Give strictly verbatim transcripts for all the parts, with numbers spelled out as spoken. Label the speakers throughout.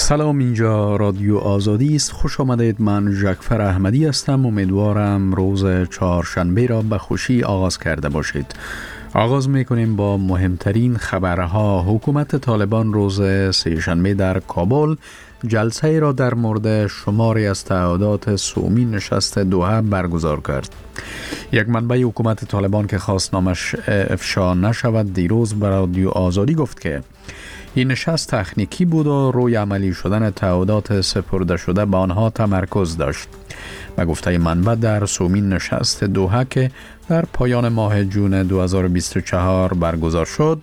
Speaker 1: سلام، اینجا رادیو آزادی است. خوش آمدید. من ژکفر احمدی هستم. امیدوارم روز چهارشنبه را به خوشی آغاز کرده باشید. آغاز میکنیم با مهمترین خبرها. حکومت طالبان روز سه‌شنبه در کابل جلسه را در مورد شماری از تعهدات صومی نشست دوحه برگزار کرد. یک منبع حکومت طالبان که خواست نامش افشا نشود دیروز به رادیو آزادی گفت که این نشست تکنیکی بود و روی عملی شدن تعهدات سپرده شده به آنها تمرکز داشت. و گفته منبع در صومین نشست دوحه که در پایان ماه جون دو هزار و بیست و چهار برگزار شد،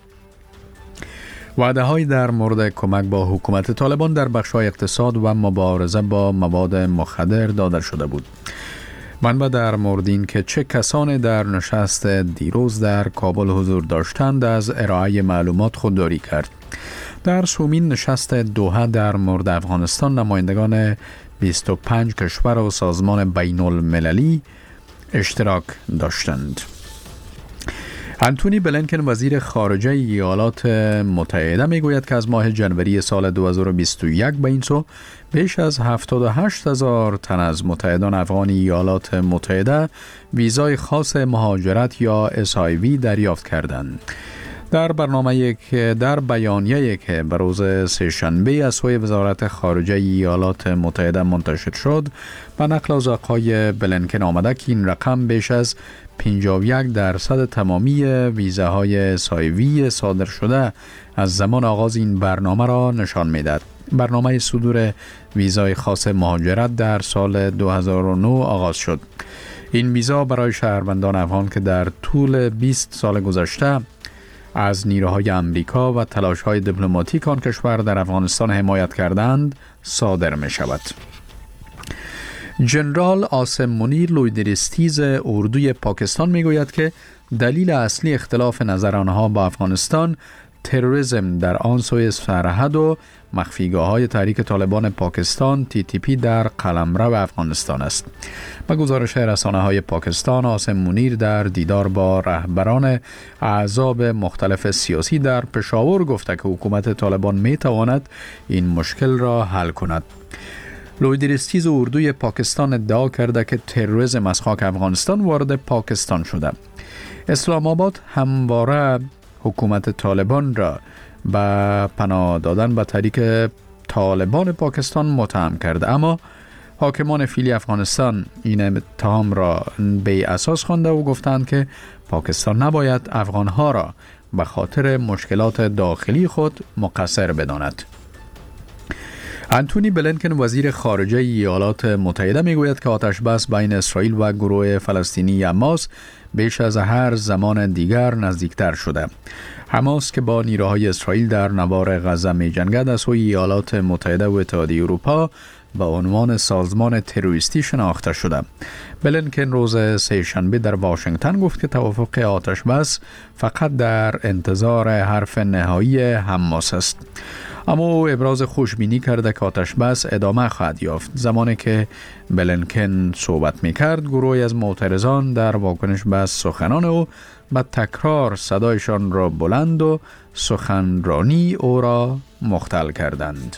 Speaker 1: وعده های در مورد کمک با حکومت طالبان در بخش‌های اقتصاد و مبارزه با مواد مخدر داده شده بود. منبع در مورد این که چه کسانی در نشست دیروز در کابل حضور داشتند از ارائه معلومات خودداری کرد. در صومین نشست دوحه در مورد افغانستان نمایندگان بیست و پنج کشور و سازمان بین المللی اشتراک داشتند. انتونی بلینکن وزیر خارجه ایالات متحده میگوید که از ماه جنوری سال دو هزار و بیست و یک به این سو بیش از هفتاد و هشت هزار تن از متحدان افغان ایالات متحده ویزای خاص مهاجرت یا اس آی وی دریافت کردند. در برنامه یک در بیانیه که به روز سه‌شنبه از سوی وزارت خارجه ایالات متحده منتشر شد، به نقل از آقای بلینکن آمده که این رقم بیش از پنجاه و یک درصد تمامی ویزاهای اس آی وی صادر شده از زمان آغاز این برنامه را نشان می‌دهد. برنامه صدور ویزای خاص مهاجرت در سال دو هزار و نه آغاز شد. این ویزا برای شهروندان افغان که در طول بیست سال گذشته از نیروهای امریکا و تلاش‌های دیپلماتیک آن کشور در افغانستان حمایت کردند صادر می شود. جنرال آسم منیر لویدرستیز اردوی پاکستان می گوید که دلیل اصلی اختلاف نظر آنها با افغانستان تروریسم در آن سوی سرحد و مخفیگاه‌های تحریک طالبان پاکستان تی تی پی در قلمرو افغانستان است. با گزارش رسانه‌های پاکستان، آسم منیر در دیدار با رهبران احزاب مختلف سیاسی در پشاور گفته که حکومت طالبان می‌تواند این مشکل را حل کند. لویدرستیز اردوی پاکستان ادعا کرده که تروریسم از خاک افغانستان وارد پاکستان شده. اسلام آباد همواره حکومت طالبان را به پناه دادن به تحریک طالبان پاکستان متهم کرده، اما حاکمان فعلی افغانستان این اتهام را بی اساس خوانده و گفتند که پاکستان نباید افغانها را به خاطر مشکلات داخلی خود مقصر بداند. انتونی بلینکن وزیر خارجه ایالات متحده میگوید که آتش بس بین اسرائیل و گروه فلسطینی حماس بیش از هر زمان دیگر نزدیکتر شده. حماس که با نیروهای اسرائیل در نوار غزه می جنگد از سوی ایالات متحده و اتحادیه اروپا به عنوان سازمان تروریستی شناخته شده. بلینکن روز سه‌شنبه در واشنگتن گفت که توافق آتش بس فقط در انتظار حرف نهایی حماس است. اما او ابراز خوشبینی کرده که آتش بس ادامه خواهد یافت. زمانی که بلینکن صحبت می‌کرد، گروهی از معترضان در واکنش به سخنان او به تکرار صدایشان را بلند و سخنرانی او را مختل کردند.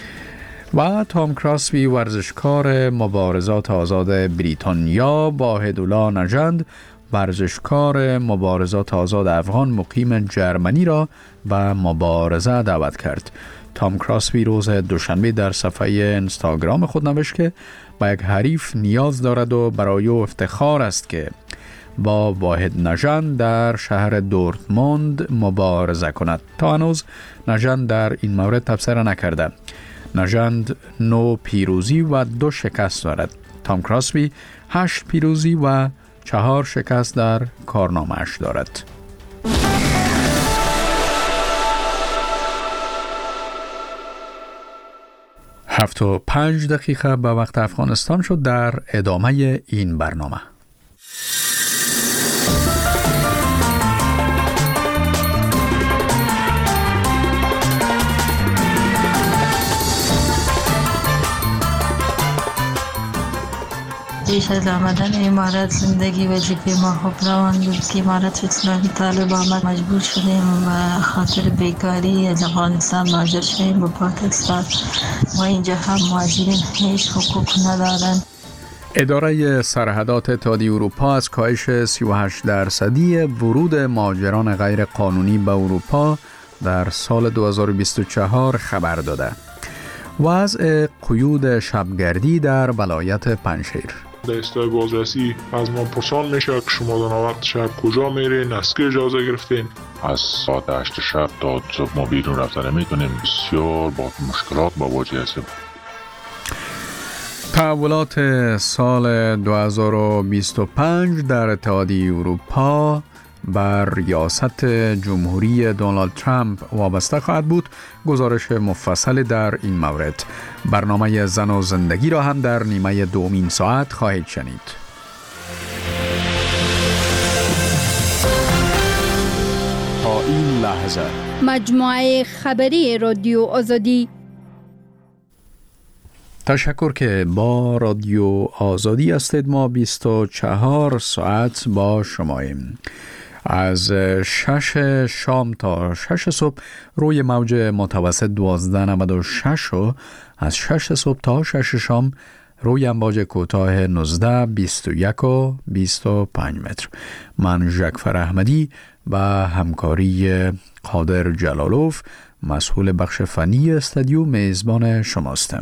Speaker 1: و تام کراسبی ورزشکار مبارزات آزاد بریتانیا با هدولا نژند ورزشکار مبارزات آزاد افغان مقیم جرمنی را به مبارزه دعوت کرد. تام کراسبی روز دوشنبه در صفحه اینستاگرام خود نوشت که با یک حریف نیاز دارد و برای او افتخار است که با واحد نژند در شهر دورتموند مبارزه کند. تا هنوز نژند در این مورد تبصره نکرده. نژند نو پیروزی و دو شکست دارد. تام کراسبی هشت پیروزی و چهار شکست در کارنامه‌اش دارد. هفت و پنج دقیقه به وقت افغانستان شد. در ادامه این برنامه
Speaker 2: پیش از آمدن امارات زندگی وظیفه ما خوب روان بود که امارات اصلاحی طالب آمد مجبور شدیم و خاطر بیکاری از افغانستان مهاجر شدیم به پاکستان و اینجا هم مهاجرین هیچ حقوق ندارند.
Speaker 1: اداره سرحدات اتحادیه اروپا از کاهش سی و هشت درصدی ورود مهاجران غیر قانونی به اروپا در سال دو هزار و بیست و چهار خبر داده. وضع قیود شبگردی در ولایت پنجشیر.
Speaker 3: در استای بازرسی از ما پرسان میشه که شما در وقت شب کجا میرین، از که اجازه گرفتین؟
Speaker 4: از ساعت هشت شب تا صبح ما بیرون رفتن نمیتونیم، بسیار با مشکلات مواجه هستیم.
Speaker 1: تحولات سال دو هزار و بیست و پنج در اتحادیه اروپا بر ریاست جمهوری دونالد ترامپ وابسته خواهد بود. گزارش مفصل در این مورد. برنامه زن و زندگی را هم در نیمه دومین ساعت خواهید شنید. تا این لحظه
Speaker 5: مجموعه خبری رادیو آزادی.
Speaker 1: تشکر که با رادیو آزادی هستید. ما بیست و چهار ساعت با شماییم. از شش شام تا شش صبح روی موج متوسط دوازده نود و شش و از شش صبح تا شش شام روی امواج کوتاه نوزده بیست و یک و بیست و پنج متر. من ژکفر احمدی و همکاری قادر جلالوف مسئول بخش فنی استودیو میزبان شماستم.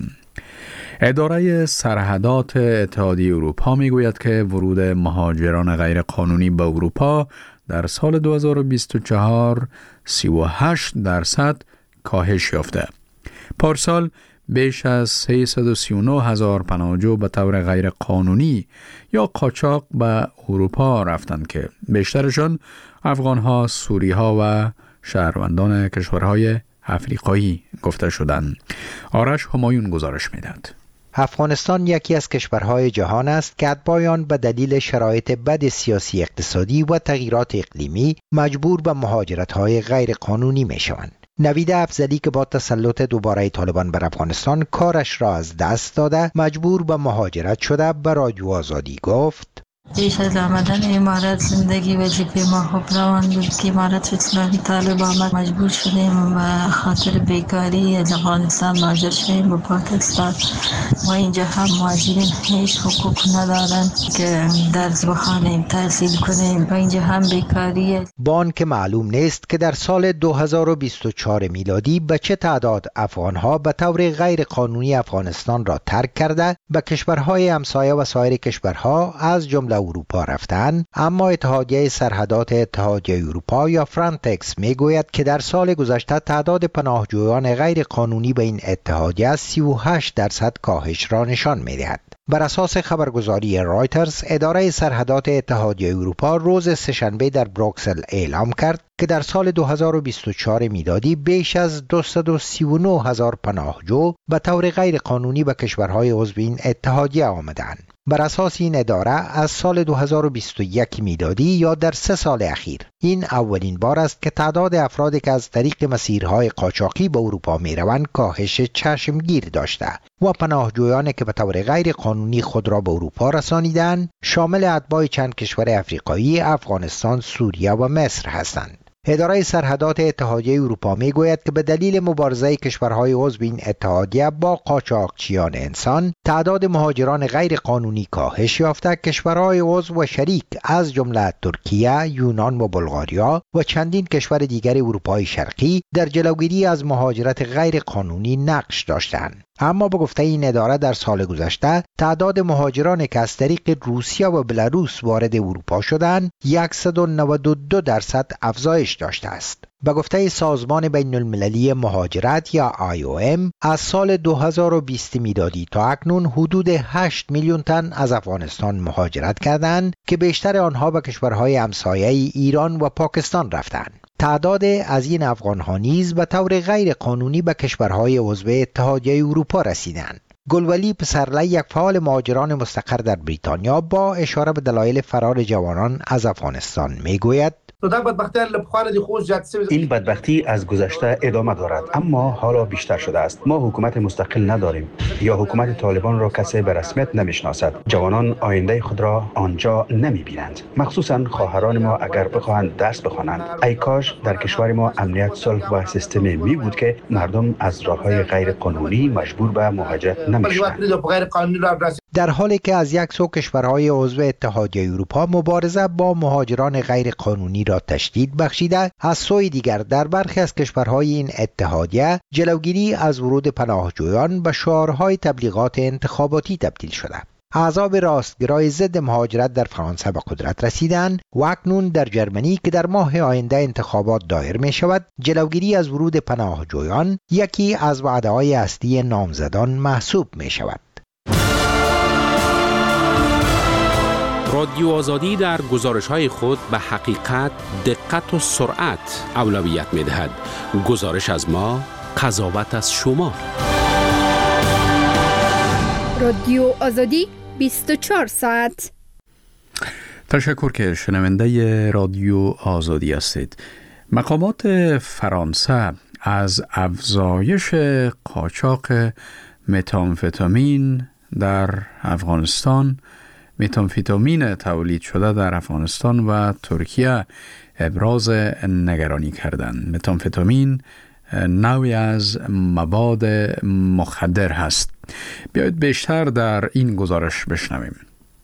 Speaker 1: اداره سرحدات اتحادیه اروپا میگوید که ورود مهاجران غیر قانونی به اروپا در سال دو هزار و بیست و چهار سی و هشت درصد کاهش یافته. پارسال بیش از سیصد و سی و نه هزار پناهجو به طور غیر قانونی یا قاچاق به اروپا رفتند که بیشترشان افغان‌ها، سوری‌ها و شهروندان کشورهای افریقایی گفته شدند. آرش همایون گزارش می‌دهد.
Speaker 6: افغانستان یکی از کشورهای جهان است که اتباعان به دلیل شرایط بد سیاسی اقتصادی و تغییرات اقلیمی مجبور به مهاجرت‌های غیر قانونی می‌شوند. نوید افضلی که با تسلط دوباره طالبان بر افغانستان کارش را از دست داده مجبور به مهاجرت شده به رادیو آزادی گفت:
Speaker 2: پیش از آمدن امارات زندگی وظیفه ما خوب روان بود که امارات اصلاحی طالب آمد مجبور شدیم و خاطر بیکاری از افغانستان مهاجر شدیم به پاکستان و اینجا هم مهاجرین هیچ حقوق ندارند که درس بخوانیم، تحصیل کنیم و اینجا هم بیکاری.
Speaker 6: با آنکه معلوم نیست که در سال دو هزار و بیست و چهار میلادی به چه تعداد افغانها به طور غیر قانونی افغانستان را ترک کرده به کشورهای همسایه و سایر کشورها از جمله اروپا رفتند، اما اتحادیه سرحدات اتحادیه اروپا یا فرانتکس میگوید که در سال گذشته تعداد پناهجویان غیر قانونی به این اتحادیه سی و هشت درصد کاهش را نشان میدهد. بر اساس خبرگزاری رایترز، اداره سرحدات اتحادیه اروپا روز سه‌شنبه در بروکسل اعلام کرد که در سال دو هزار و بیست و چهار میلادی بیش از دویست و سی و نه هزار پناهجو به طور غیر قانونی به کشورهای عضو این اتحادیه آمدند. بر اساس این اداره از سال دو هزار و بیست و یک میلادی یا در سه سال اخیر این اولین بار است که تعداد افرادی که از طریق مسیرهای قاچاقی به اروپا میروند کاهش چشمگیر داشته و پناهجویانی که به طور غیر قانونی خود را به اروپا رسانیدند شامل اتباع چند کشور افریقایی، افغانستان، سوریه و مصر هستند. اداره سرحدات اتحادیه اروپا میگوید که به دلیل مبارزه کشورهای عضو این اتحادیه با قاچاقچیان انسان، تعداد مهاجران غیر قانونی کاهش یافته. کشورهای عضو و شریک از جمله ترکیه، یونان و بلغاریا و چندین کشور دیگر اروپای شرقی در جلوگیری از مهاجرت غیر قانونی نقش داشتند. اما به گفته این اداره در سال گذشته تعداد مهاجرانی که از طریق روسیه و بلاروس وارد اروپا شدند صد و نود و دو درصد افزایش داشته است. به گفته سازمان بین المللی مهاجرت یا آی او ام از سال دو هزار و بیست میلادی تا اکنون حدود هشت میلیون تن از افغانستان مهاجرت کردند که بیشتر آنها به کشورهای همسایه ایران و پاکستان رفتند. تعداد از این افغان‌ها نیز به طور غیر قانونی به کشورهای عضو اتحادیه اروپا رسیدند. گلولی پسرلی، یک فعال مهاجران مستقر در بریتانیا، با اشاره به دلایل فرار جوانان از افغانستان میگوید:
Speaker 7: این بدبختی از گذشته ادامه دارد، اما حالا بیشتر شده است. ما حکومت مستقل نداریم یا حکومت طالبان را کسی به رسمیت نمیشناسد. جوانان آینده خود را آنجا نمیبینند، مخصوصا خواهران ما اگر بخواهند درس بخوانند. ای کاش در کشور ما امنیت، صلح و سیستمی می بود که مردم از راههای غیر قانونی مجبور به مهاجرت نمیشدند.
Speaker 6: در حالی که از یک سو کشورهای عضو اتحادیه اروپا مبارزه با مهاجران غیر قانونی را تشدید بخشیده، از سوی دیگر در برخی از کشورهای این اتحادیه جلوگیری از ورود پناهجویان به شعارهای تبلیغات انتخاباتی تبدیل شده. احزاب راستگرای ضد مهاجرت در فرانسه به قدرت رسیدند و اکنون در جرمنی که در ماه آینده انتخابات دایر می شود، جلوگیری از ورود پناهجویان یکی از وعده‌های اصلی نامزدان محسوب می شود.
Speaker 8: رادیو آزادی در گزارش‌های خود به حقیقت، دقت و سرعت اولویت می‌دهد. گزارش از ما، قضاوت از شما.
Speaker 5: رادیو آزادی بیست و چهار ساعت.
Speaker 1: تشکر که شنونده رادیو آزادی هستید. مقامات فرانسه از افزایش قاچاق متامفتامین در افغانستان متامفتامین تولید شده در افغانستان و ترکیه ابراز نگرانی کردند. متامفتامین نوعی از مواد مخدر هست. بیایید بیشتر در این گزارش بشنویم.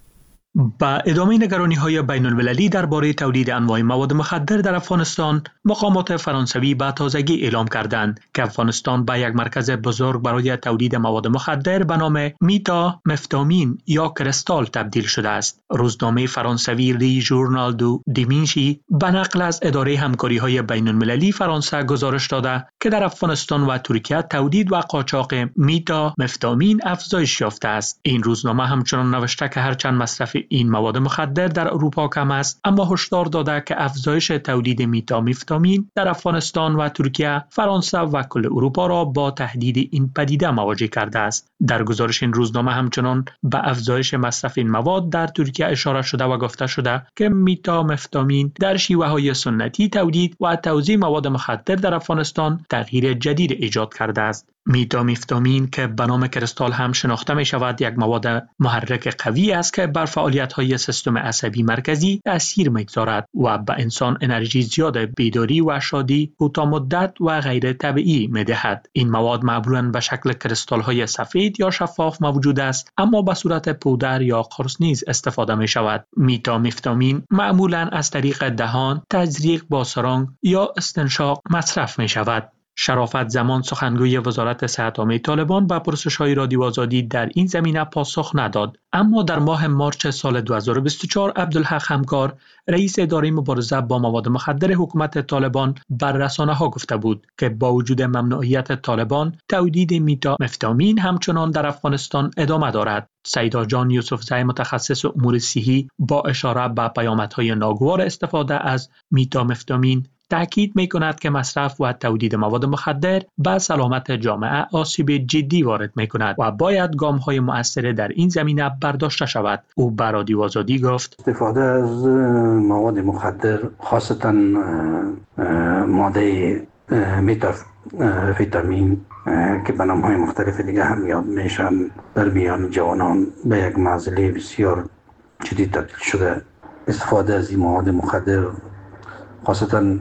Speaker 9: با ادامه نگرانی‌های بین‌المللی درباره تولید انواع مواد مخدر در افغانستان، مقامات فرانسوی به تازگی اعلام کردند که افغانستان به یک مرکز بزرگ برای تولید مواد مخدر به نام میتامفتامین یا کرستال تبدیل شده است. روزنامه فرانسوی لی ژورنال دو دیمینشی به نقل از اداره همکاری‌های بین‌المللی فرانسه گزارش داده که در افغانستان و ترکیه تولید و قاچاق میتامفتامین افزایش یافته است. این روزنامه همچنان نوشته که هرچند مصرف این مواد مخدر در اروپا کم است، اما هشدار داده که افزایش تولید میتامفتامین در افغانستان و ترکیه، فرانسه و کل اروپا را با تهدید این پدیده مواجه کرده است. در گزارش این روزنامه همچنان به افزایش مصرف این مواد در ترکیه اشاره شده و گفته شده که میتامفتامین در شیوه‌های سنتی تولید و توزیع مواد مخدر در افغانستان تغییر جدید ایجاد کرده است. میتامفتامین که به نام کرستال هم شناخته می شود، یک مواد محرک قوی است که بر فعالیت‌های سیستم عصبی مرکزی تأثیر می‌گذارد و به انسان انرژی زیاد، بیداری و شادی کوتاه مدت و غیر طبیعی می‌دهد. این مواد معمولاً به شکل کرستال‌های سفید یا شفاف موجود است، اما به صورت پودر یا قرص نیز استفاده می‌شود. میتامفتامین معمولاً از طریق دهان، تزریق با سرنگ یا استنشاق مصرف می‌شود. شرافت زمان، سخنگوی وزارت صحت عامه طالبان، به پرسش‌های رادیو آزادی در این زمینه پاسخ نداد. اما در ماه مارچ سال دو هزار و بیست و چهار عبدالحق همکار، رئیس اداره مبارزه با مواد مخدر حکومت طالبان، بر رسانه‌ها گفته بود که با وجود ممنوعیت طالبان، تولید میتامفتامین همچنان در افغانستان ادامه دارد. سیدا جان یوسفزئی، متخصص امور صحی، با اشاره به پیامدهای ناگوار استفاده از میتامفتامین تأکید می کند که مصرف و تولید مواد مخدر به سلامت جامعه آسیب جدی وارد می کند و باید گام های مؤثر در این زمینه برداشته شود. او به رادیو آزادی گفت:
Speaker 10: استفاده از مواد مخدر، خاصتا ماده میتامفتامین که به نام های مختلف دیگه هم یاد میشن، در میان جوانان به یک معضله بسیار جدی تبدیل شده. استفاده از این مواد مخدر، خاصتا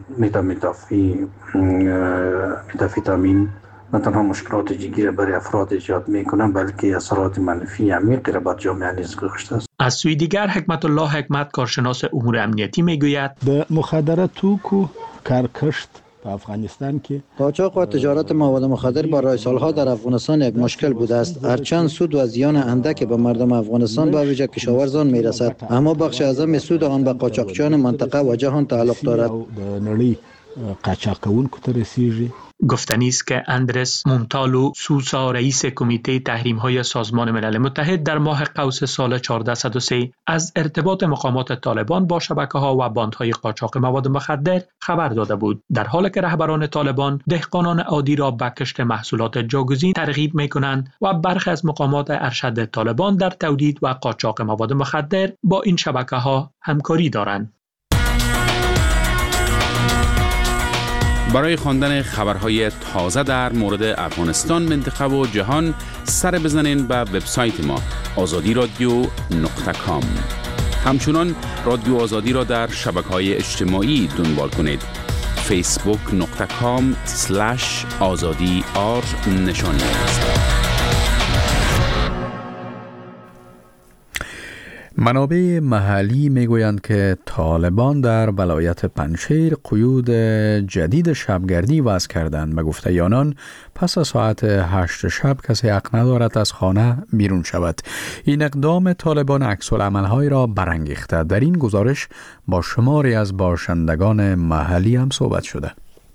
Speaker 10: میتامفتامین، نه تنها مشکلات جدی را برای افراد ایجاد میکنند، بلکه اثرات منفی عمیقی را بر جامعه نیز گذاشته است.
Speaker 9: از سوی دیگر حکمت الله حکمت، کارشناس امور امنیتی، میگوید
Speaker 11: د مخدرات توکو کارکشت په افغانستان کې
Speaker 12: قاچاق و تجارت مواد مخدر برای سالها در افغانستان یک مشکل بوده است. هرچند سود و زیان اندک به مردم افغانستان به ویژه کشاورزان میرسد، اما بخش اعظم سود آن به قاچاقچیان منطقه و جهان تعلق دارد.
Speaker 11: د نړۍ قاچاق کوونکو ته رسیږي.
Speaker 9: گفتنی است که اندرس مونتالو سوسا، رئیس کمیته تحریم‌های سازمان ملل متحد، در ماه قوس سال چهارده صد و سه از ارتباط مقامات طالبان با شبکه‌ها و باندهای قاچاق مواد مخدر خبر داده بود، در حالی که رهبران طالبان دهقانان عادی را به کشت محصولات جاگزین ترغیب می‌کنند و برخی از مقامات ارشد طالبان در تولید و قاچاق مواد مخدر با این شبکه‌ها همکاری دارند.
Speaker 8: برای خواندن خبرهای تازه در مورد افغانستان، منطقه و جهان سر بزنین به وبسایت ما آزادی رادیو نقطه کام. همچنان رادیو آزادی را در شبکه‌های اجتماعی دنبال کنید. فیسبوک نقطه کام سلش آزادی آر نشانی است.
Speaker 1: منابع محلی میگویند که طالبان در ولایت پنجشیر قیود جدید شبگردی وضع کردند. به گفته آنان پس از ساعت هشت شب کسی حق ندارد از خانه بیرون شود. این اقدام طالبان عکس‌العمل‌های را برانگیخته. در این گزارش با شماری از باشندگان محلی هم صحبت شده.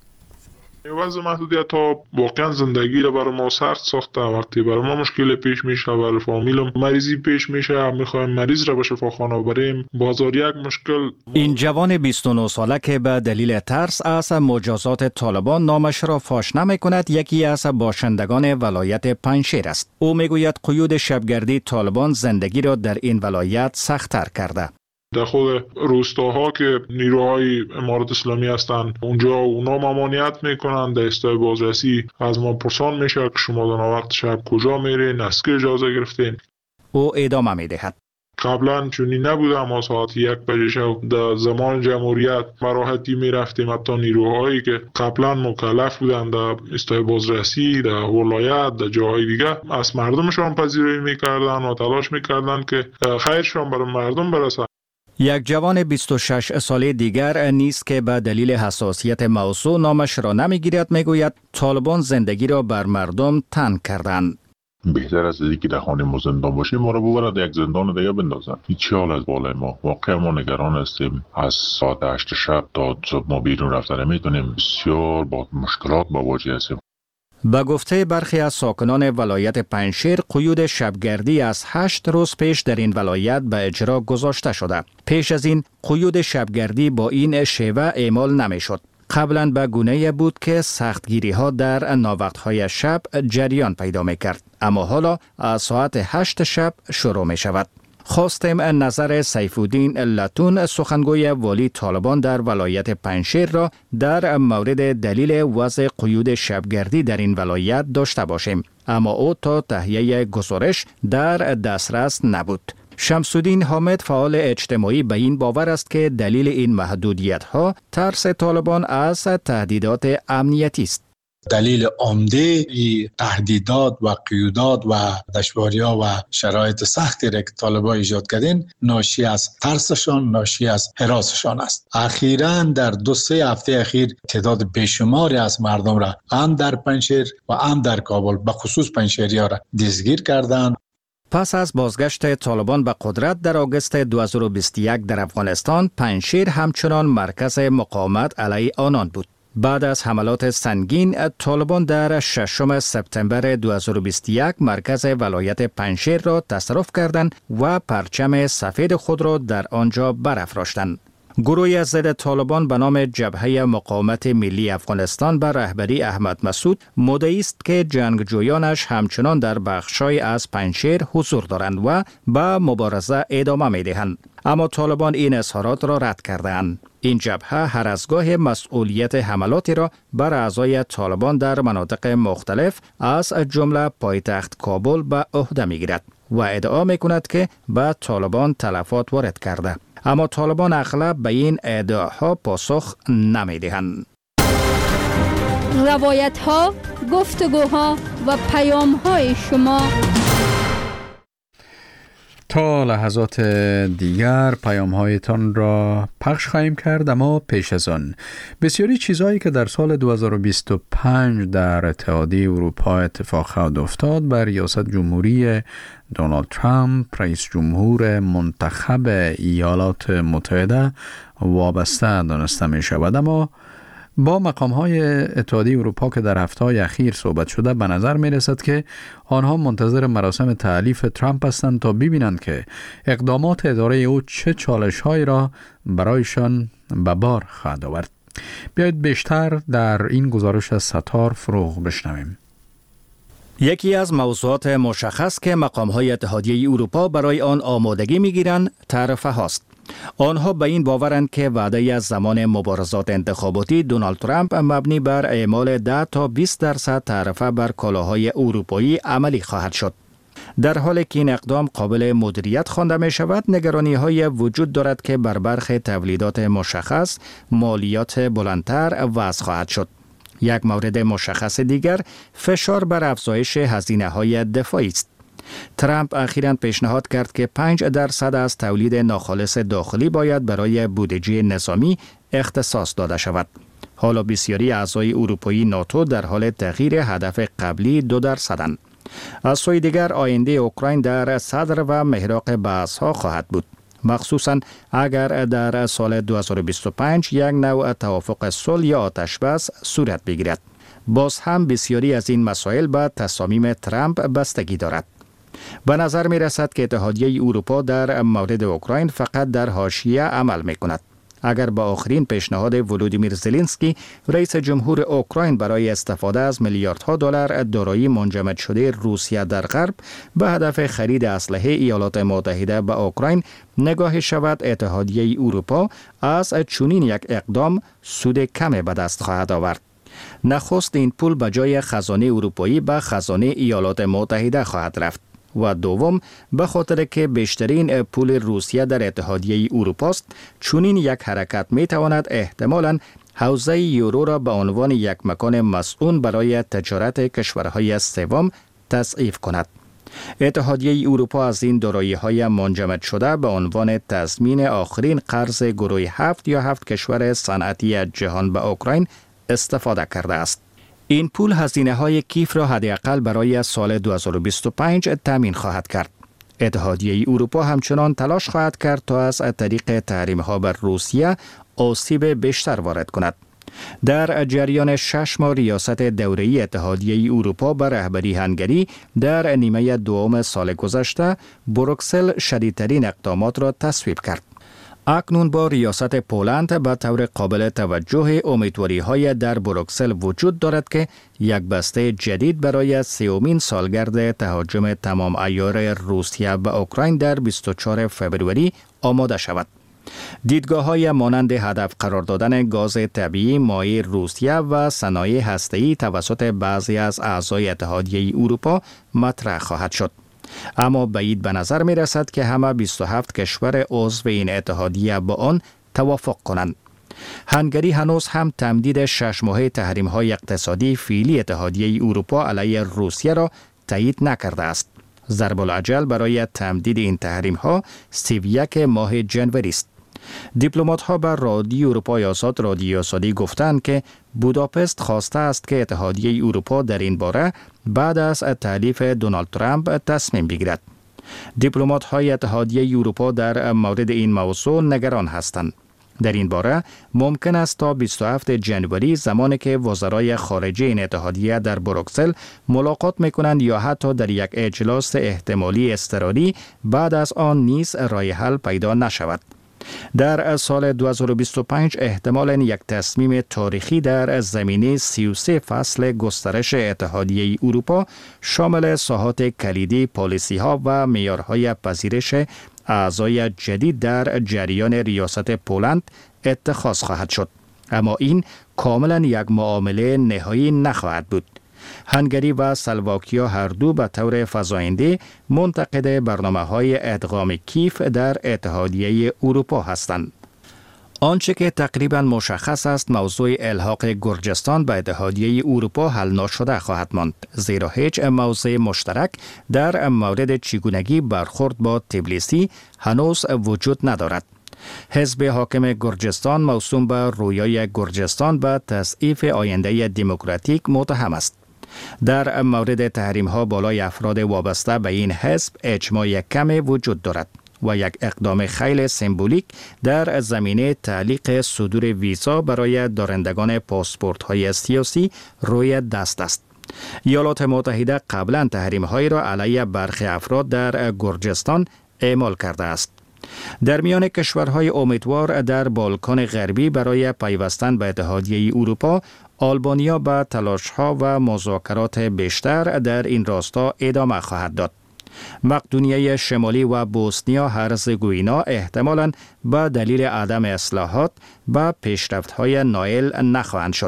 Speaker 3: وضع محدودیت ها واقعا زندگی را برای ما سخت ساخته. وقتی برای ما مشکل پیش میشه، برای فامیلم مریضی پیش میشه، میخوایم مریض را به شفاخانه بریم، بازار یک مشکل.
Speaker 13: این جوان بیست و نه ساله که به دلیل ترس از مجازات طالبان نامش را فاش نمی کند، یکی از باشندگان ولایت پنجشیر است. او میگوید قیود شبگردی طالبان زندگی را در این ولایت سخت‌تر کرده.
Speaker 3: در خود روستاها که نیروهای امارت اسلامی هستند، اونجا اونا ممانعت میکنن. در استای بازرسی از ما پرسان میشه که شما در وقت شب کجا میرین، از که اجازه گرفتین.
Speaker 13: او ادامه میدهد:
Speaker 3: قبلا چونی نبوده، ما ساعت یک بجه شب در زمان جمهوریت براحتی میرفتیم. حتی نیروهایی که قبلا مکلف بودن در استای بازرسی، در ولایت، در جاهای دیگه، از مردمشان پذیرایی میکردن و تلاش میکردن که خیرشان برای مردم برسه.
Speaker 13: یک جوان بیست و شش ساله دیگر نیست که به دلیل حساسیت موضوع نامش را نمیگیرد، میگوید طالبان زندگی را بر مردم تنگ کردند.
Speaker 4: بهتر از اینکه در خانه ما زندان باشیم، ما را ببرد یک زندان دیگه بندازن. هیچ حال از بالای ما. واقعا ما نگران هستیم. از ساعت هشت شب تا صبح ما بیرون رفتن نمیتونیم. بسیار با مشکلات مواجه هستیم.
Speaker 13: به گفته برخی از ساکنان ولایت پنجشیر، قیود شبگردی از هشت روز پیش در این ولایت به اجرا گذاشته شده. پیش از این قیود شبگردی با این شیوه اعمال نمی شد. قبلا به گونه بود که سختگیری ها در ناوقت‌های شب جریان پیدا می کرد. اما حالا از ساعت هشت شب شروع می شود. خواستیم نظر سیفالدین لتون، سخنگوی والی طالبان در ولایت پنجشیر را در مورد دلیل وضع قیود شبگردی در این ولایت داشته باشیم، اما او تا تهیه گزارش در دسترس نبود. شمس‌الدین حامد، فعال اجتماعی، به این باور است که دلیل این محدودیت‌ها ترس طالبان از تهدیدات امنیتی است.
Speaker 14: دلیل عمده تهدیدات و قیودات و دشواری‌ها و شرایط سختی را که طالبان ایجاد کردن ناشی از ترسشان، ناشی از هراسشان است. اخیراً در دو سه هفته اخیر تعداد بیشماری از مردم را هم در پنجشیر و هم در کابل به خصوص پنجشیری‌ها را دستگیر کردند.
Speaker 13: پس از بازگشت طالبان به قدرت در آگوست دو هزار و بیست و یک در افغانستان، پنجشیر همچنان مرکز مقاومت علیه آنان بود. بعد از حملات سنگین، طالبان در ششم سپتامبر دو هزار و بیست و یک مرکز ولایت پنجشیر را تصرف کردند و پرچم سفید خود را در آنجا برافراشتند. گروهی از ضد طالبان به نام جبهه مقاومت ملی افغانستان به رهبری احمد مسعود مدعی است که جنگجویانش همچنان در بخش‌های از پنجشیر حضور دارند و به مبارزه ادامه می‌دهند. اما طالبان این اظهارات را رد کردند. این جبهه هر از گاه مسئولیت حملاتی را بر اعضای طالبان در مناطق مختلف از جمله پایتخت کابل به عهده می‌گیرد و ادعا می‌کند که به طالبان تلفات وارد کرده. اما طالبان اغلب به این ادعاها پاسخ نمی‌دهند.
Speaker 5: روایت‌ها، گفتگوها و پیام‌های شما
Speaker 1: تا لحظات دیگر پیام‌هایتان را پخش خواهیم کرد، اما پیش از آن بسیاری چیزهایی که در سال دو هزار و بیست و پنج در اتحادیه اروپا اتفاق خواهد افتاد بر ریاست جمهوری دونالد ترامپ رئیس جمهور منتخب ایالات متحده وابسته دانسته می شود. اما با مقام‌های اتحادیه اروپا که در هفته‌های اخیر صحبت شده، به نظر می‌رسد که آنها منتظر مراسم تعلیف ترامپ هستند تا ببینند که اقدامات اداره او چه چالش‌هایی را برایشان به بار خواهد آورد. بیایید بیشتر در این گزارش از ستار فروغ بشنویم.
Speaker 13: یکی از موضوعات مشخص که مقام‌های اتحادیه اروپا برای آن آمادگی می‌گیرند، تعرفه هاست. آنها به این باورند که وعده از زمان مبارزات انتخاباتی دونالد ترامپ مبنی بر اعمال ده تا بیست درصد تعرفه بر کالاهای اروپایی عملی خواهد شد. در حالی که این اقدام قابل مدیریت خوانده می شود، نگرانی های وجود دارد که بر برخی تولیدات مشخص مالیات بلندتر وضع خواهد شد. یک مورد مشخص دیگر فشار بر افزایش هزینه های دفاعی است. ترامپ اخیراً پیشنهاد کرد که پنج درصد از تولید ناخالص داخلی باید برای بودجه نظامی اختصاص داده شود. حالا بسیاری اعضای اروپایی ناتو در حال تغییر هدف قبلی دو درصدند. از سوی دیگر آینده اوکراین در صدر و محراق بحث‌ها خواهد بود، مخصوصاً اگر در سال دو هزار و بیست و پنج یک نوع توافق صلح یا آتشبس صورت بگیرد. باز هم بسیاری از این مسائل به تصامیم ترامپ بستگی دارد. به نظر می رسد که اتحادیه اروپا در مورد اوکراین فقط در حاشیه عمل می کند. اگر با آخرین پیشنهاد ولودیمیر زلنسکی رئیس جمهور اوکراین برای استفاده از میلیاردها دلار دارایی منجمد شده روسیه در غرب به هدف خرید اسلحه ایالات متحده به اوکراین نگاه شود، اتحادیه اروپا از چنین یک اقدام سود کم به دست خواهد آورد. نخست این پول به جای خزانه اروپایی به خزانه ایالات متحده خواهد رفت و دوم به خاطر که بیشترین پول روسیه در اتحادیه اروپا است، چنین یک حرکت می تواند احتمالاً حوزه یورو را به عنوان یک مکان مسئول برای تجارت کشورهای سوم تضعیف کند. اتحادیه اروپا از این دارایی‌های منجمد شده به عنوان تضمین آخرین قرض گروه هفت یا هفت کشور صنعتی جهان به اوکراین استفاده کرده است. این پول هزینه‌های کیف را حداقل برای سال دو هزار و بیست و پنج تامین خواهد کرد. اتحادیه اروپا همچنان تلاش خواهد کرد تا از طریق تحریم‌ها بر روسیه آسیب بیشتر وارد کند. در جریان شش ماه ریاست دوره‌ای اتحادیه اروپا به رهبری هنگری در نیمه دوم سال گذشته، بروکسل شدیدترین اقدامات را تصویب کرد. اکنون با ریاست پولند به طور قابل توجه امیدواری‌های در بروکسل وجود دارد که یک بسته جدید برای سومین سالگرد تهاجم تمام عیار روسیه به اوکراین در بیست و چهارم فوریه آماده شود. دیدگاه‌های مانند هدف قرار دادن گاز طبیعی مایع روسیه و صنایع هسته‌ای توسط بعضی از اعضای اتحادیه اروپا مطرح خواهد شد. اما بعید به نظر می رسد که همه بیست و هفت کشور عضو این اتحادیه با آن توافق کنند. هنگری هنوز هم تمدید شش ماهه تحریم‌های اقتصادی فعلی اتحادیه اروپا علیه روسیه را تایید نکرده است. ضرب العجل برای تمدید این تحریم‌ها سی و یک ماه ژانویه است. دیپلمات‌ها بر رادیو اروپای آزاد رادیو آزادی گفتند که بوداپست خواسته است که اتحادیه اروپا در این باره بعد از تحلیف دونالد ترامپ تصمیم بگیرد. دیپلمات‌های اتحادیه اروپا در مورد این موضوع نگران هستند. در این باره ممکن است تا بیست و هفتم ژانویه، زمانی که وزرای خارجه این اتحادیه در بروکسل ملاقات می‌کنند یا حتی در یک اجلاس احتمالی اضطراری بعد از آن نیز راه حل پیدا نشود. در سال دو هزار و بیست و پنج احتمالاً یک تصمیم تاریخی در زمینه سی و سه فصل گسترش اتحادیه اروپا شامل ساحات کلیدی، پالیسی‌ها و معیارهای پذیرش اعضای جدید در جریان ریاست پولند اتخاذ خواهد شد. اما این کاملا یک معامله نهایی نخواهد بود. هنگری و سلواکیا هر دو به طور فزاینده منتقد برنامه‌های ادغام کیف در اتحادیه اروپا هستند. آنچه که تقریبا مشخص است موضوع الحاق گرجستان به اتحادیه اروپا حل نشده خواهد ماند، زیرا هیچ موضوع مشترک در مورد چگونگی برخورد با تبلیسی هنوز وجود ندارد. حزب حاکم گرجستان موسوم به رویای گرجستان به تضعیف آینده دموکراتیک متهم است. در مورد تحریم‌ها بالای افراد وابسته به این حزب اجماع کم وجود دارد و یک اقدام خیلی سمبولیک در زمینه تعلیق صدور ویزا برای دارندگان پاسپورت‌های سیاسی روی دست است. ایالات متحده قبلا تحریم‌هایی را علیه برخی افراد در گرجستان اعمال کرده است. در میان کشورهای امیدوار در بالکان غربی برای پیوستن به اتحادیه اروپا، آلبانیا به تلاش‌ها و مذاکرات بیشتر در این راستا ادامه خواهد داد. مقدونیه شمالی و بوسنیا هرزگوینا احتمالاً به دلیل عدم اصلاحات به پیشرفت‌های نایل نخواهند شد.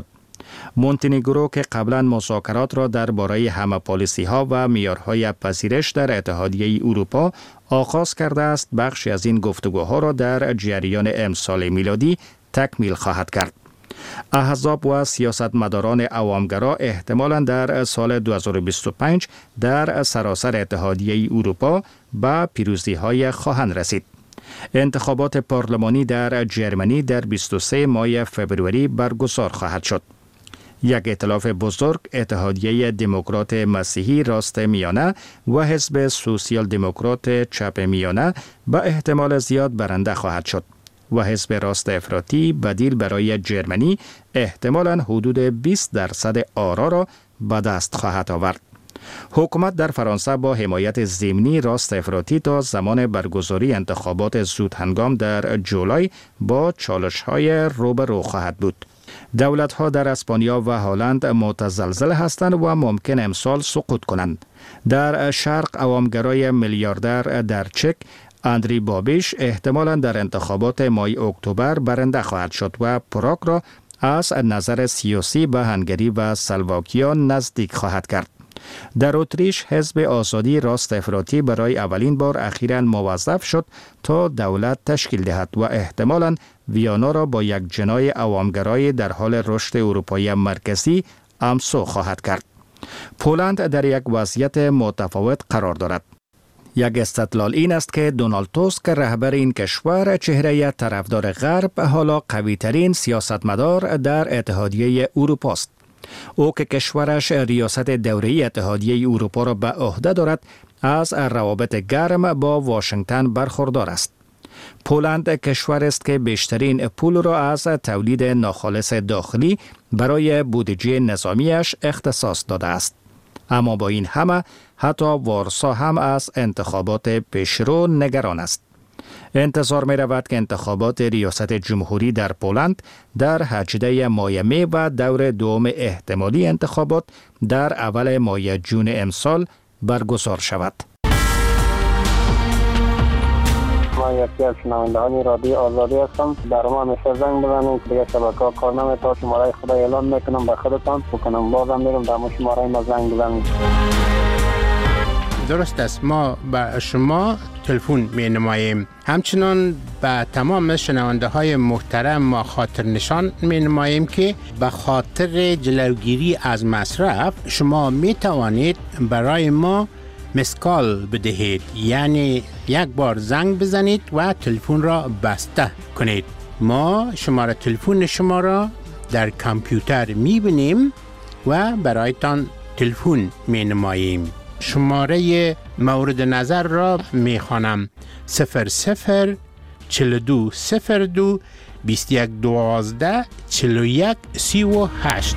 Speaker 13: مونتنگرو که قبلا مذاکرات را درباره همه پالیسی‌ها و معیارهای پذیرش در اتحادیه اروپا آغاز کرده است، بخشی از این گفتگوها را در جریان امسال میلادی تکمیل خواهد کرد. احزاب و سیاستمداران عوامگرا احتمالاً در سال دو هزار و بیست و پنج در سراسر اتحادیه اروپا به پیروزی‌های خواهند رسید. انتخابات پارلمانی در جرمنی در بیست و سوم ماه فوریه برگزار خواهد شد. یک ائتلاف بزرگ، اتحادیه دموکرات مسیحی راست میانه و حزب سوسیال دموکرات چپ میانه به احتمال زیاد برنده خواهد شد و حزب راست افراطی بدیل برای جرمنی احتمالاً حدود بیست درصد آرا را به دست خواهد آورد. حکومت در فرانسه با حمایت ضمنی راست افراطی تا زمان برگزاری انتخابات زود هنگام در جولای با چالش‌های روبرو خواهد بود. دولت‌ها در اسپانیا و هلند متزلزل هستند و ممکن امسال سقوط کنند. در شرق عوامگرای میلیاردر در چک اندری بابیش احتمالاً در انتخابات ماه اکتبر برنده خواهد شد و پراگ را از نظر سیاسی به هنگری و سلواکیا نزدیک خواهد کرد. در اتریش حزب آزادی راست افراطی برای اولین بار اخیراً موظف شد تا دولت تشکیل دهد و احتمالاً ویانا را با یک جناح عوامگرای در حال رشد اروپای مرکزی همسو خواهد کرد. پولند در یک وضعیت متفاوت قرار دارد. یک استدلال این است که دونالد توسک رهبر این کشور چهره طرفدار غرب حالا قوی‌ترین سیاستمدار در اتحادیه اروپا است. او که کشورش ریاست دوره‌ای اتحادیه اروپا را به عهده دارد، از روابط گرم با واشنگتن برخوردار است. پولند کشور است که بیشترین پول را از تولید ناخالص داخلی برای بودجه نظامیش اختصاص داده است. اما با این همه حتی وارسا هم از انتخابات پیشرو نگران است. انتظار می رود که انتخابات ریاست جمهوری در پولند در هجده ماه می و دور دوم احتمالی انتخابات در اول ماه جون امسال برگزار شود.
Speaker 15: ما یکی از شنوندگان رادیو آزادی هستم. در ما همیشه زنگ بزنید که دیگه شبکه ها کار نمی‌کنه. شماره خدا اعلان میکنم به خودتان بکنم بازم میرم در ما شماره ما زنگ بزنید.
Speaker 16: درست است، ما به شما تلفن می نماییم. همچنان به تمام شنونده های محترم ما خاطر نشان می نماییم که به خاطر جلوگیری از مصرف شما می توانید برای ما مسکال بدهید، یعنی یک بار زنگ بزنید و تلفن را بسته کنید. ما شماره تلفن شما را در کامپیوتر می بینیم و برایتان تلفن می نماییم. شماره مورد نظر را می خوانم: صفر صفر چهل و دو صفر دو بیست و یک دوازده چهل و یک سی و هشت.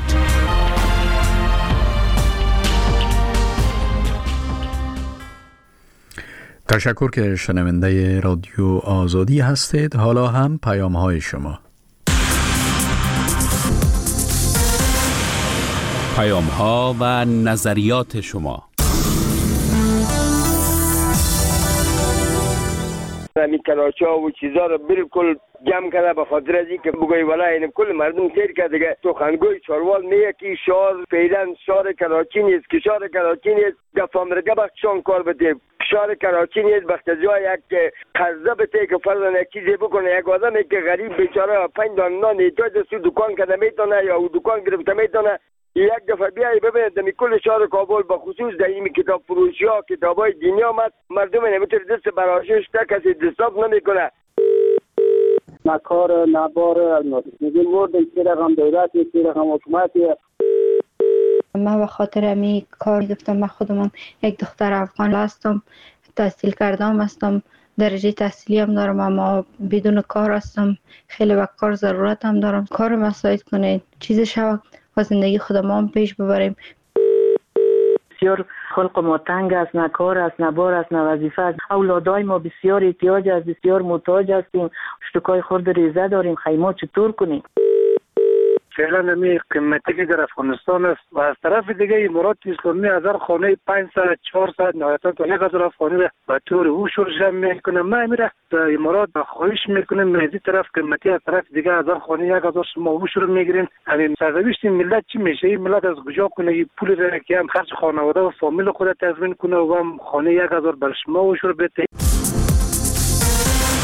Speaker 1: تشکر که شنونده رادیو آزادی هستید. حالا هم پیام های شما.
Speaker 8: پیام ها و نظریات شما.
Speaker 17: همین کلاشا و چیزا رو بالکل جمع کرده به خاطر از اینکه بگوی والا این کل مردم سیر کرده دیگه سخنگوی چاروال میگه که شهر فعلا شهر کراچی نیست، که شهر کراچی نیست گفامرگه بخشان کار بده. شهر کراچی نیست وقت جای یک قرضه بده که فرضاً یک چیزی بکنه. یک آدمی که غریب بیچاره پنج دانه نان احتیاج است دکان کرده میتونه یا او دکان گرفته میتونه، یک دفعه بیایی ببینید در کل شهر کابل با خصوص در این کتاب فروشی ها کتابای دینی آمد مردم نمیتونه دست براشش تا کسی دستاب نمیکنه.
Speaker 15: نه کار نه بار میگیم مورد که رقم دولتی که رقم حکومتی.
Speaker 18: من به خاطر امی کار گفتم. من خودم یک دختر افغان هستم، تحصیل کردم هستم، درجه تحصیلی هم دارم، اما بدون کار هستم. خیلی به کار ضرورت هم دارم. کار مساعد کنید، چیز شو و زندگی خودم هم پیش ببریم.
Speaker 19: بسیار خلق ما تنگ است، نه کار است، نه بار است، نه وظیفه است. اولادای ما بسیار احتیاج است، بسیار محتاج هستیم. اشتکای خورد ریزه داریم، خیمه چطور کنیم؟
Speaker 15: فعلا می قیمتی که در افغانستان است و از طرف دیگه امارات اسلامی هزار خانه پانصد چهارصد نهایتا تا یک هزار خانه را به طور اوشور جمع میکنه. ما میره در امارات خواهش میکنیم از این طرف قیمتی از طرف دیگه هزار خانه یک هزار شما اوشور میگیرین. همین سرنوشت ملت چی میشه؟ این ملت از کجا کنه این پول را که هم خرج خانواده و فامیل خود تضمین کنه و هم خانه یک هزار بر شما اوشور بده؟